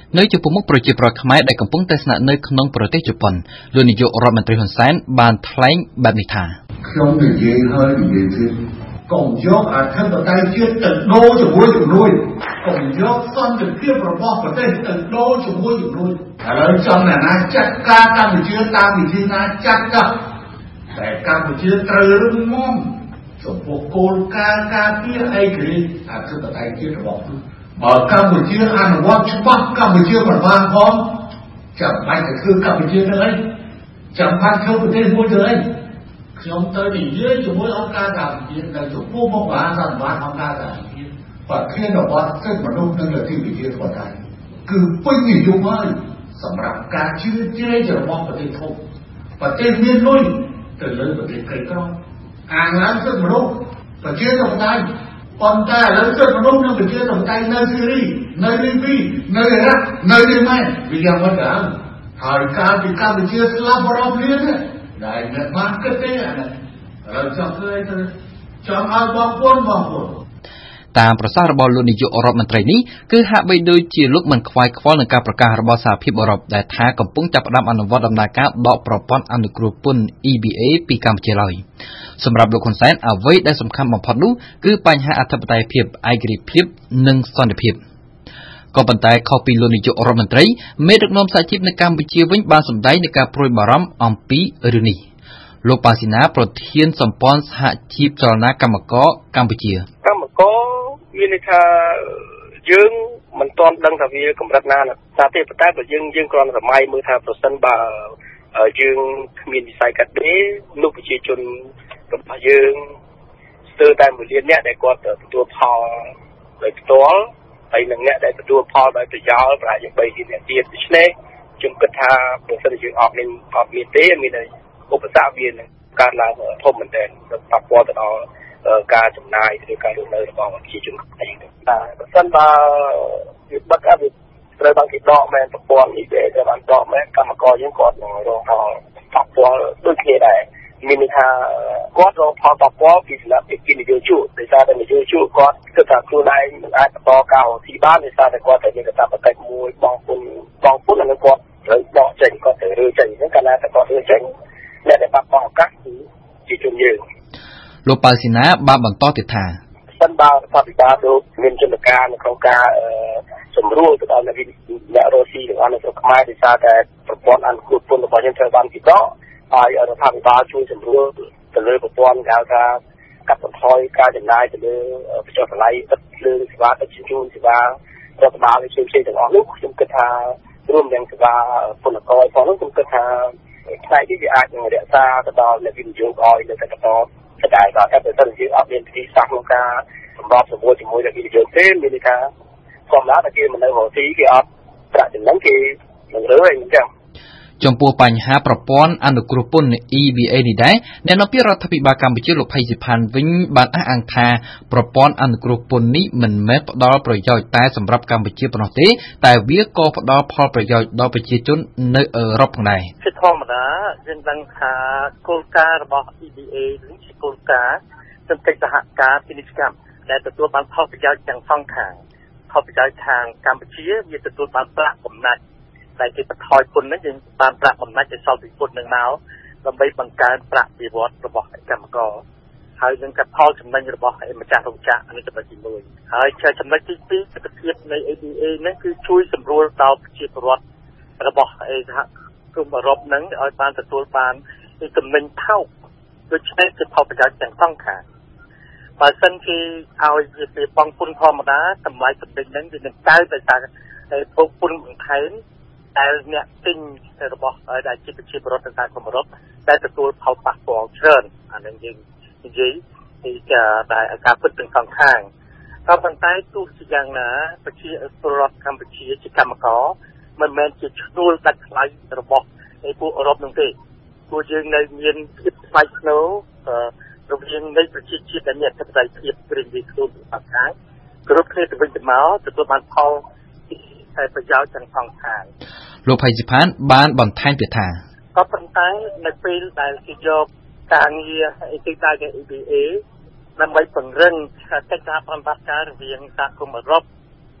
នៅចំពោះមុខប្រជាប្រដ្ឋខ្មែរដែលកំពុងតែស្នាក់នៅក្នុងប្រទេសជប៉ុនលោកនាយករដ្ឋមន្ត្រីហ៊ុនសែនបានថ្លែងបែបនេះថាខ្ញុំនិយាយហើយនិយាយទៀតកុំយកអធិបតេយ្យជាតិទៅដូរជាមួយជំនួយកុំយកសន្តិភាពរបស់ប្រទេសទៅដូរជាមួយជំនួយឥឡូវចង់ណាចាត់ការកម្ពុជាតាមវិធីណាចាត់ទៅតែកម្ពុជាត្រូវរឹងមាំចំពោះគោលការណ៍ការពារឯករាជ្យអធិបតេយ្យជាតិរបស់ខ្លួនបើកម្ពុជាអនុវត្តច្បាប់កម្ពុជាមិនបានផងចាំបាច់ទៅធ្វើកម្ពុជាទៅអីចាំបាច់ធ្វើប្រទេសមួយទៅអីខ្ញុំទៅនិយាយជាមួយអង្គការសហប្រជាជាតិនៅចំពោះមុខអាសន្នវត្តអង្គការសហប្រជាជាតិប្រធានបទសិទ្ធិមនុស្សនិងលទ្ធិវិទ្យាធម៌ដែរគឺពេញនិយមហើយសម្រាប់ការជឿជ្រែករបស់ប្រទេសធំប្រទេសមានលុយទៅលើប្រទេសក្រីក្រអាងឡើងសិទ្ធិមនុស្សប្រជាធិបតេយ្យប៉ុន្តែឥឡូវសិទ្ធិមនុស្សនិងប្រជាធិបតេយ្យនៅស៊ីរីនៅលីប៊ីនៅអ៊ីរ៉ាក់នៅយេម៉ែនវាយ៉ាងមិនដែរហើយការពីកម្ពុជាស្លាប់បរិបលានដែលអ្នកបានគិតទេអានេះឥឡូវចង់ធ្វើអីទៅចង់ឲ្យបងប្អូនតាមប្រសាសន៍របស់លោកនាយករដ្ឋមន្ត្រីនេះគឺហាក់បីដូចជាលោកមិនខ្វាយខ្វល់នឹងការប្រកាសរបស់សហភាពអឺរ៉ុបដែលថាកំពុងចាប់ផ្ដើមអនុវត្តដំណើរការដកប្រព័ន្ធអនុគ្រោះពន្ធ EBA ពីកម្ពុជាឡើយសម្រាប់លោកហ៊ុនសែនអ្វីដែលសំខាន់បំផុតនោះគឺបញ្ហាអធិបតេយ្យភាពឯករាជ្យភាពនិងសន្តិភាពក៏ប៉ុន្តែខុសពីលោកនាយករដ្ឋមន្ត្រីមេដឹកនាំសហជីពនៅកម្ពុជាវិញបានសម្ដែងនឹងការព្រួយបារម្ភអំពីរឿងនេះលោកប៉ាស៊ីណាប្រធានសម្ព័ន្ធសហជីពចលនាកម្មករកម្ពុជាមានន័យថាយើងមិនទាន់ដឹងថាវាកម្រិតណាថាទេប៉ុន្តែបើយើងគ្រាន់តែសម័យមើលថាប្រសិនបើយើងគ្មានវិស័យកាត់ដេរនោះប្រជាជនរបស់យើងស្ទើរតែ1លានអ្នកដែលគាត់ទទួលផលដោយផ្ទាល់ហើយនឹងអ្នកដែលទទួលផលដោយប្រយោលប្រហែលជា3លានអ្នកទៀតដូច្នេះខ្ញុំគិតថាប្រសិនបើយើងអត់មានទេមានឧបសគ្គវានឹងកើតឡើងធំមែនទែនប៉ះពាល់ទៅដល់ការចំណាយឬការរស់នៅរបស់ប្រជាជនខ្មែរតែបើសិនបើវាបិទវាត្រូវបានគេដកមែនប្រព័ន្ធនេះទេត្រូវបានដកមែនកម្មករយើងគាត់នឹងរងផលប៉ះពាល់ដូចគ្នាដែរមានន័យថាគាត់រងផលប៉ះពាល់ពីសំណាក់ពីនយោជកដោយសារតែនយោជកគាត់គិតថាខ្លួនឯងមិនអាចបន្តការរកស៊ីបានដោយសារតែគាត់តែមានកាតព្វកិច្ចមួយបងពុនអានឹងគាត់ត្រូវដកចេញគាត់ត្រូវរើចេញអញ្ចឹងកាលណាតែគាត់រើចេញអ្នកដែលបាត់បង់ឱកាសគឺជាជនយើងលោកប៉ាស៊ីណាបានបន្តទៀតថាសិនបើរដ្ឋាភិបាលលោកមានចំណាការនៅក្នុងការសម្រួលទៅដល់អ្នករកស៊ីទាំងអស់នៅស្រុកខ្មែរដោយសារតែប្រព័ន្ធអនុគ្រោះពន្ធរបស់យើងត្រូវបានពីដកហើយរដ្ឋាភិបាលជួយសម្រួលទៅលើប្រព័ន្ធហៅថាកាត់បន្ថយការចំណាយទៅលើបញ្ចុះតម្លៃទឹកភ្លើងសេវាដឹកជញ្ជូនសេវារដ្ឋបាលផ្សេងៗទាំងអស់នោះខ្ញុំគិតថារួមទាំងសេវាពលករផងនោះខ្ញុំគិតថាផ្នែកនេះវាអាចនឹងរក្សាទៅដល់អ្នកវិនិយោគឲ្យនៅតែបន្តតែតែបើសិនជាអត់មានវិធីសាស្ត្រក្នុងការសម្របសម្រួលជាមួយអ្នកវិនិយោគទេមានន័យថាធម្មតាតែគេមិននៅរកស៊ីគេអត់ប្រាក់ចំណេញគេនឹងរើអញ្ចឹងចំពោះបញ្ហាប្រព័ន្ធអនុគ្រោះពន្ធ EBA នេះដែរអ្នកនាំពាក្យរដ្ឋាភិបាលកម្ពុជាលោកផៃស៊ីផានវិញបានអះអាងថាប្រព័ន្ធអនុគ្រោះពន្ធនេះមិនមែនផ្ដល់ប្រយោជន៍តែសម្រាប់កម្ពុជាប៉ុណ្ណោះទេតែវាក៏ផ្ដល់ផលប្រយោជន៍ដល់ប្រជាជននៅអឺរ៉ុបផងដែរជាធម្មតាយើងដឹងថាគោលការណ៍របស់ EBA នេះជាគោលការណ៍សន្តិសហការពាណិជ្ជកម្មដែលទទួលបានផលប្រយោជន៍ទាំងសងខាងផលប្រយោជន៍ខាងកម្ពុជាវាទទួលបានប្រាក់បំណាច់តែគេបន្ថយពន្ធហ្នឹងយើងបានប្រាក់បំណាច់ឲ្យសល់ពីពន្ធនឹងមកដើម្បីបង្កើនប្រាក់បៀវត្សរបស់កម្មករហើយនឹងកាត់ផលចំណេញរបស់ម្ចាស់រោងចក្រនេះចំណុចទី1ហើយចំណុចទី2ទស្សនវិជ្ជានៃ ADA ហ្នឹងគឺជួយសម្រួលដល់ប្រជាពលរដ្ឋរបស់សហគមន៍អឺរ៉ុបហ្នឹងឲ្យបានទទួលបានចំណេញថោកដូច្នេះជាផលប្រយោជន៍ទាំងសងខាងបើសិនជាឲ្យវាពីបងពុនធម្មតាតម្លៃចំណេញហ្នឹងវានឹងកើនដោយសារពុកពុនបន្ថែមដែលអ្នកទិញរបស់ដែលជាប្រជាពលរដ្ឋនៅតាមក្រុមអឺរ៉ុបដែលទទួលផលប៉ះពាល់ច្រើនអានឹងយើងនិយាយពីដែលការពិតទាំងសងខាងក៏ប៉ុន្តែទោះជាយ៉ាងណាប្រជាពលរដ្ឋកម្ពុជាជាកម្មករមិនមែនជាឈ្នួលដាច់ថ្លៃរបស់ពួកអឺរ៉ុបនោះទេពួកយើងនៅមានភាពស្វែងស្នូរវាងនៃប្រជាជាតិដែលមានអធិបតេយ្យភាពព្រៀងវាខ្លួនខាងគ្រប់គ្នាទៅវិញទៅមកទទួលបានផលប្រយោជន៍ទាំងសងខាងលោកផៃស៊ីផានបានបន្ថែមទៀតថាក៏ប៉ុន្តែនៅពេលដែលគេយកការងារទីតាំងនៃ EBA ដើម្បីពង្រឹងកិច្ចសហប្រតិបត្តិការរវាងសហគមន៍អឺរ៉ុប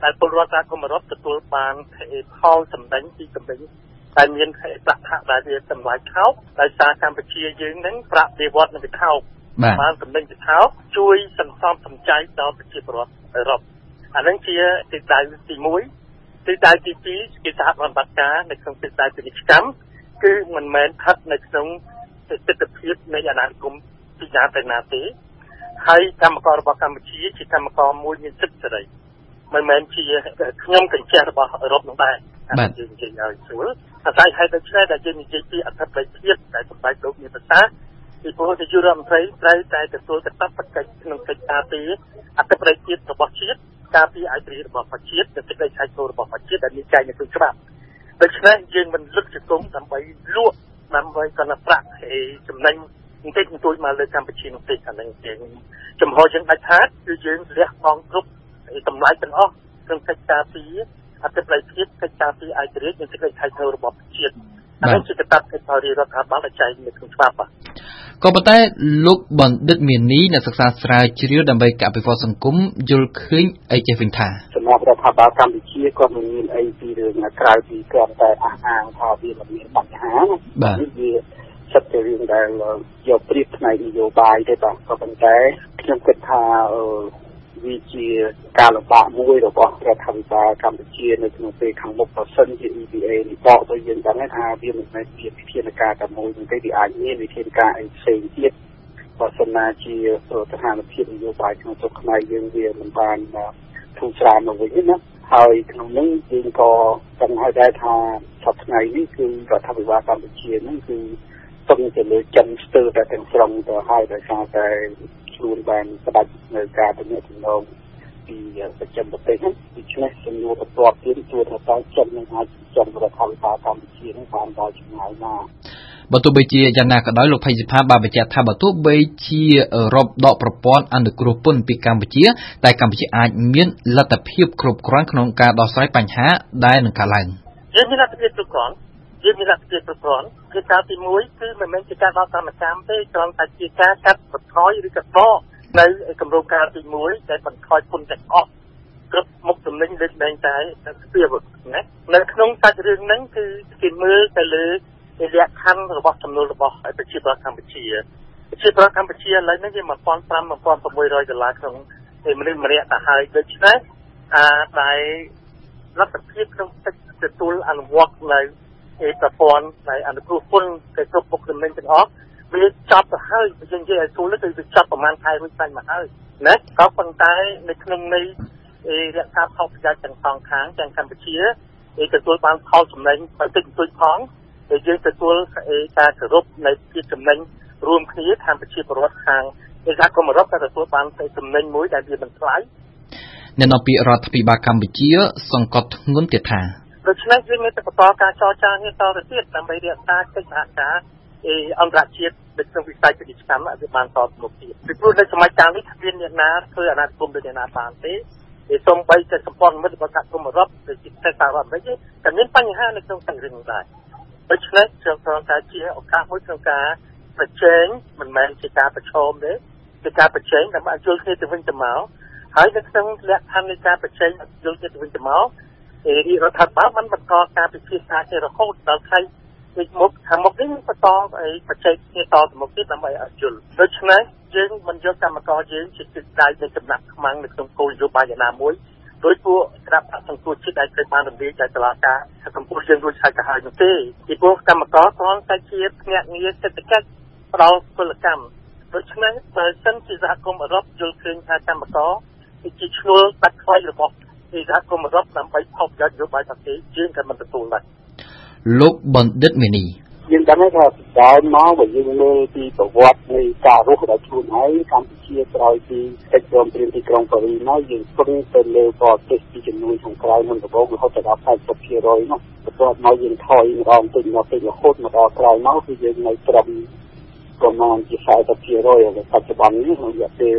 ដែលពលរដ្ឋសហគមន៍អឺរ៉ុបទទួលបានផលសម្ដែងពីកម្រិតតែមានប្រាក់ផាកដែលវាតម្លៃថោកដោយសារកម្ពុជាយើងនឹងប្រាក់បៀវត្សនឹងវាថោកបានសម្ដែងទៅថោកជួយសន្សំសំចៃដល់ប្រជាពលរដ្ឋអឺរ៉ុបអានឹងជាទិសដៅទី1ទិសដៅទី2គឺសហប្រតិបត្តិការនៅក្នុងទិសដៅពាណិជ្ជកម្មគឺមិនមែនស្ថិតនៅក្នុងទិដ្ឋភាពនៃអាណានិគមពីណាទៅណាទេហើយកម្មកររបស់កម្ពុជាជាកម្មករមួយមានសិទ្ធិសេរីមិនមែនជាខ្ញុំកញ្ចេះរបស់អឺរ៉ុបនោះដែរបាទយើងនិយាយឲ្យស្រួលអាស្រ័យហេតុដូច្នេះដែលយើងនិយាយពីអធិបតេយ្យភាពដែលសម្ដេចលោកមានប្រសាសន៍ពីព្រោះនាយករដ្ឋមន្ត្រីត្រូវតែទទួលកាតព្វកិច្ចក្នុងកិច្ចការពីអធិបតេយ្យភាពរបស់ជាតិការពីឯករាជ្យរបស់ប្រជាជាតិនិងសេចក្តីថ្លៃថ្នូររបស់ប្រជាជាតិដែលមានចែងនៅក្នុងច្បាប់ដូច្នេះយើងមិនលឹកជង្គង់ដើម្បីលក់ដើម្បីកណ្ដាលប្រាក់ចំណេញបន្តិចបន្តួចមកលើកម្ពុជានោះទេអានឹងជាចំហយើងដាច់ខាតគឺយើងលះបង់គ្រប់តម្លៃទាំងអស់ក្នុងកិច្ចការពីអធិបតេយ្យភាពកិច្ចការពីឯករាជ្យនិងសេចក្តីថ្លៃថ្នូររបស់ជាតិអានេះជាកាតព្វកិច្ចរបស់រដ្ឋាភិបាលដែលចែងនៅក្នុងច្បាប់បាទក៏ប៉ុន្តែលោកបណ្ឌិតមាននីអ្នកសិក្សាស្រាវជ្រាវដើម្បីអភិវឌ្ឍសង្គមយល់ឃើញអីចេះវិញថាសម្រាប់រដ្ឋាភិបាលកម្ពុជាក៏មិនមានអីពីរឿងក្រៅពីគ្រាន់តែអះអាងថាវាមិនមានបញ្ហាបាទវាសិតតែរឿងដែលយកប្រៀបផ្នែកនយោបាយទេបាទក៏ប៉ុន្តែខ្ញុំគិតថាវាជាការលំបាកមួយរបស់រដ្ឋាភិបាលកម្ពុជានៅក្នុងពេលខាងមុខប្រសិនជា EBA នេះបកទៅយើងដឹងថាវាមិនមែនជាវិធានការតែមួយទេវាអាចមានវិធានការអីផ្សេងទៀតបើសិនណាជាស្ថានភាពនយោបាយក្នុងស្រុកខ្មែរយើងវាមិនបានធូរស្រាលមកវិញណាហើយក្នុងនោះយើងក៏ដឹងហើយដែរថាសប្តាហ៍ថ្ងៃនេះគឺរដ្ឋាភិបាលកម្ពុជានឹងគឺពឹងទៅលើចិនស្ទើរតែទាំងស្រុងទៅហើយដោយសារតែខ្លួនបានផ្ដាច់នៅការទំនាក់ទំនងពីប្រចាំប្រទេសហ្នឹងដូច្នេះចំនួនបន្ទាប់ទៀតជួនថាចិននឹងអាចចំរដ្ឋាភិបាលកម្ពុជានឹងបានដល់ចម្ងាយណាបើទោះបីជាយ៉ាងណាក៏ដោយលោកភ័យសិផាបានបញ្ជាក់ថាបើទោះបីជាអឺរ៉ុបដកប្រព័ន្ធអនុគ្រោះពន្ធពីកម្ពុជាតែកម្ពុជាអាចមានលទ្ធភាពគ្រប់គ្រាន់ក្នុងការដោះស្រាយបញ្ហាដែលនឹងកើតឡើងយើងមានលទ្ធភាពគ្រប់គ្រាន់គឺការទី1គឺមិនមែនជាការដោះកម្មកម្មទេគ្រាន់តែជាការកាត់បន្ថយឬក៏ដកនៅគម្រោងការទី1ដែលបន្ថយពន្ធទាំងអស់គ្រប់មុខទំនិញលើកលែងតែស្ពាវណានៅក្នុងសាច់រឿងហ្នឹងគឺគេមើលទៅលើលក្ខខណ្ឌរបស់ចំនួនរបស់ប្រជាពលរដ្ឋកម្ពុជាឥឡូវនេះវា$1,500-$1,600ក្នុងមនុស្សម្នាក់ទៅហើយដូច្នេះដែលលទ្ធភាពក្នុងទទួលអនុវត្តនៅប្រព័ន្ធនៃអនុគ្រោះពន្ធទៅគ្រប់មុខទំនិញទាំងអស់វាចប់ទៅហើយយើងនិយាយឲ្យស្រួលទៅវាចប់ប្រហែលខែរួចបាញ់មកហើយណាក៏ប៉ុន្តែនៅក្នុងនៃរក្សាផលប្រយោជន៍ទាំងសងខាងទាំងកម្ពុជាទទួលបានផលចំណេញបន្តិចបន្តួចផងដែលយើងទទួលការគោរពនៃភាពចំណេញរួមគ្នាខាងប្រជាពលរដ្ឋខាងសហគមន៍អឺរ៉ុបក៏ទទួលបានចំណេញមួយដែលវាមិនថ្លៃអ្នកនាំពាក្យរដ្ឋាភិបាលកម្ពុជាសង្កត់ធ្ងន់ទៀតថាដូច្នេះយើងមានតែបន្តការចរចានេះតទៅទៀតដើម្បីរក្សាកិច្ចសហការអន្តរជាតិនៅក្នុងវិស័យពាណិជ្ជកម្មឲ្យបានតទៅមុខទៀតពីព្រោះនៅសម័យកាលនេះគ្មានអ្នកណាធ្វើអាណានិគមដូចអ្នកណាបានទេសូម្បីតែសម្ព័ន្ធមិត្តរបស់សហគមន៍អឺរ៉ុបដូចជាសហរដ្ឋអាមេរិកក៏មានបញ្ហានៅក្នុងទាំងរឿងនេះដែរដូច្នេះយើងត្រូវការជាឱកាសមួយក្នុងការប្រជែងមិនមែនជាការប្រឈមទេជាការប្រជែងដើម្បីយល់គ្នាទៅវិញទៅមកហើយនៅក្នុងលក្ខខណ្ឌនៃការប្រជែងយល់គ្នាទៅវិញទៅមករដ្ឋាភិបាលបានបន្តការពិភាក្សាគ្នារហូតដល់ថ្ងៃមុខខាងមុខនេះបន្តប្រជែងគ្នាតទៅមុខទៀតដើម្បីឲ្យយល់ដូច្នេះយើងមិនយកកម្មករយើងជាទិសដៅនៃចំណាក់ខ្មាំងនៅក្នុងគោលនយោបាយណាមួយដោយពួកក្រាបសង្គ្រោះជាតិដែលត្រូវបានរំលាយដោយតុលាការកម្ពុជាយើងរួចទៅហើយនោះទេពីព្រោះកម្មករគ្រាន់តែជាភ្នាក់ងារសេដ្ឋកិច្ចផ្ដល់ពលកម្មដូច្នេះបើសិនជាសហគមន៍អឺរ៉ុបយល់ឃើញថាកម្មករជាឈ្នួលបាត់ខ្វាយរបស់សហគមន៍អឺរ៉ុបដើម្បីផលប្រយោជន៍នយោបាយប្រទេសយើងក៏មិនទទួលដែរលោកបណ្ឌិតមេនីយើងដឹងថាដើមមកបើយើងមើលពីប្រវត្តិនៃការរស់របស់ខ្លួនហើយកម្ពុជាក្រោយពីកិច្ចព្រមព្រៀងទីក្រុងប៉ារីសមកយើងពឹងទៅលើបរទេសពីចំនួនខាងក្រៅមុនដំបូងរហូតដល់ 40% នោះបន្ទាប់មកយើងថយម្ដងទៅរហូតមកដល់ក្រោយមកគឺយើងនៅត្រឹមប្រមាណជា 40% ហើយបច្ចុប្បន្ននេះក្នុងរយៈពេល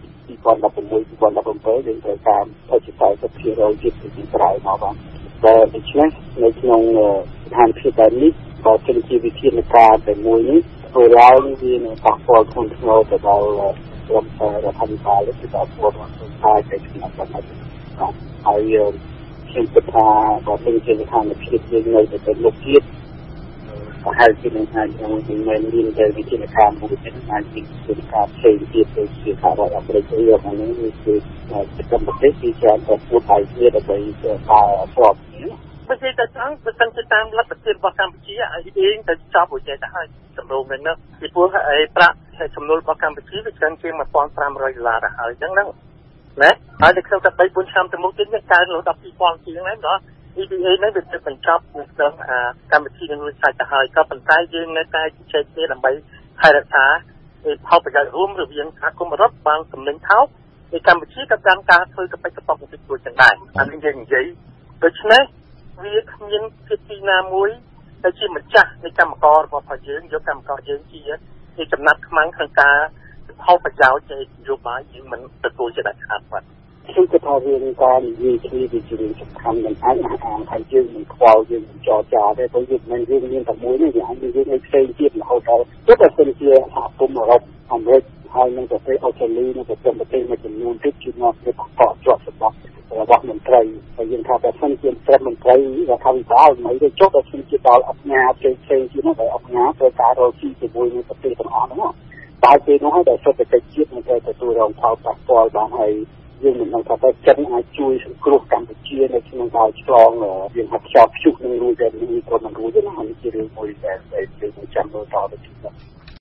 2016-2017យើងត្រូវការ40% ទៀតពីក្រៅមកបាទតែដូច្នេះនៅក្នុងស្ថានភាពបែបនេះបើសិនជាវិធានការតែមួយនេះធ្វើឡើងវានឹងប៉ះពាល់ធ្ងន់ធ្ងរទៅដល់រដ្ឋាភិបាលឬទៅដល់ពលរដ្ឋក្នុងការចេញពីអំណាចហើយខ្ញុំគិតថាបើเป็นជាស្ថានភាពយើងនៅតែលោកទៀតប្រហែលជានឹងអាចនឹងមានតែវិធានការមួយទៀតអាចមានវិធានការផ្សេងទៀតដូចជាថារដ្ឋអាមេរិកឬអានេះគឺកម្មប្រទេសទីច្រើនក៏ពួតឲ្យគ្នាដើម្បីការស្របគ្នាបើនិយាយទៅចឹងបើសិនជាតាមលទ្ធភាពរបស់កម្ពុជាឲ្យយើងទៅចប់រួចទៅហើយចំនួនហ្នឹងពីព្រោះប្រាក់ចំនួនរបស់កម្ពុជាវាច្រើនជាង$1,500ទៅហើយអញ្ចឹងហ្នឹងណាហើយនៅក្នុងតែ3-4ឆ្នាំទៅមុខទៀតវាកើនរហូតដល់2,000ជាងហ្នឹងដល់ EBA ហ្នឹងវាទៅបញ្ចប់នៅក្នុងកម្មវិធីនឹងរួចហើយទៅហើយក៏ប៉ុន្តែយើងនៅតែជជែកគ្នាដើម្បីថែរក្សាផលប្រយោជន៍រួមរវាងសហគមន៍អឺរ៉ុបបានចំណេញថោកពីកម្ពុជាក៏តាមការធ្វើកប៉ិចកប៉ុកបន្តិចតួចចឹងដែរអានេះយើងនិយាយដូច្នេះវាគ្មានភាគីណាមួយដែលជាម្ចាស់នៃកម្មកររបស់យើងយកកម្មករយើងជាចំណាត់ខ្មាំងក្នុងការផលប្រយោជន៍នៃនយោបាយយើងមិនទទួលជាដាច់ខាតបាទខ្ញុំគិតថារឿងការនិយាយគ្នាវាជារឿងសំខាន់មិនអាចអានថាយើងមិនខ្វល់យើងមិនចរចាទេព្រោះយើងមិនយើងមានតែមួយនេះវាអាចមានរឿងផ្សេងទៀតរហូតដល់ទោះតែเป็นជាសហគមន៍អឺរ៉ុបអាមេរិកហើយនឹងប្រទេសអូស្ត្រាលីនិងប្រទេសមួយចំនួនទៀតជានាំទៅបង្កជាប់របស់មន្ត្រីហើយយើងថាតែសិនជាត្រឹមមន្ត្រីរដ្ឋាភិបាលមិនទៅចុះដល់ជាដល់អង្គការផ្សេងទៀតនោះហើយអង្គការធ្វើការរកស៊ីជាមួយនឹងប្រទេសទាំងអស់ហ្នឹងតែពេលនោះហើយដែលសេដ្ឋកិច្ចជាតិនឹងទទួលរងផលប៉ះពាល់បានហើយយើងមិនដឹងថាតើចិនអាចជួយសង្គ្រោះកម្ពុជានៅក្នុងការឆ្លងយើងថាខ្យល់ព្យុះនឹងរួចតែនេះក៏មិនរួចទេណានេះជារឿងមួយដែលយើងចាំមើលតទៅទៀត